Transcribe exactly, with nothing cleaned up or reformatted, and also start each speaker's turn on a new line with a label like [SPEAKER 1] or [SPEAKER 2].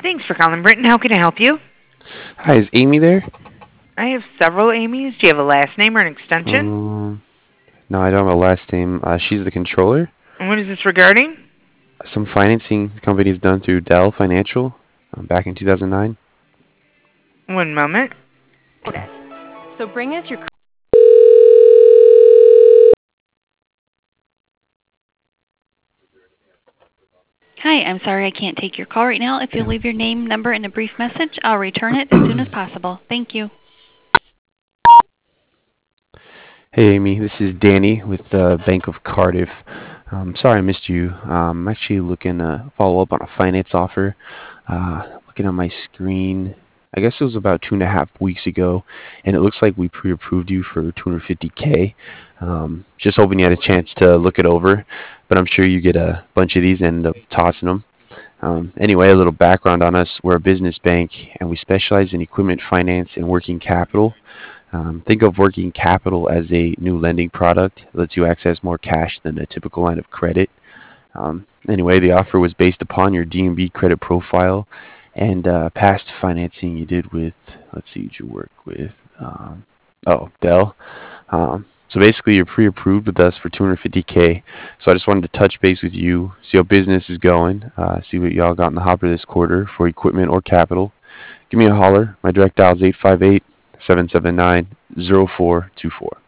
[SPEAKER 1] Thanks for calling, Britton. How can I help you?
[SPEAKER 2] Hi, is Amy there?
[SPEAKER 1] I have several Amy's. Do you have a last name or an extension?
[SPEAKER 2] Um, no, I don't have a last name. Uh, she's the controller.
[SPEAKER 1] And what is this regarding?
[SPEAKER 2] Some financing the company's done through Dell Financial um, back in two thousand nine.
[SPEAKER 1] One moment.
[SPEAKER 2] Okay.
[SPEAKER 3] So bring us your.
[SPEAKER 4] Hi, I'm sorry I can't take your call right now. If you'll leave your name, number, and a brief message, I'll return it as soon as possible. Thank you.
[SPEAKER 2] Hey, Amy. This is Danny with the Bank of Cardiff. Um, sorry I missed you. Um, I'm actually looking to follow up on a finance offer. Uh, looking on my screen, I guess it was about two and a half weeks ago, and it looks like we pre-approved you for two hundred fifty K. Um, just hoping you had a chance to look it over, but I'm sure you get a bunch of these and end up tossing them. Um, anyway, a little background on us. We're a business bank, and we specialize in equipment finance and working capital. Um, think of working capital as a new lending product. It lets you access more cash than a typical line of credit. Um, anyway, the offer was based upon your D N B credit profile and uh, past financing you did with, let's see, who'd you work with? Um, oh, Dell. Um, so basically, you're pre-approved with us for two hundred fifty K. So I just wanted to touch base with you, see how business is going, uh, see what y'all got in the hopper this quarter for equipment or capital. Give me a holler. My direct dial is eight five eight, seven seven nine, zero four two four.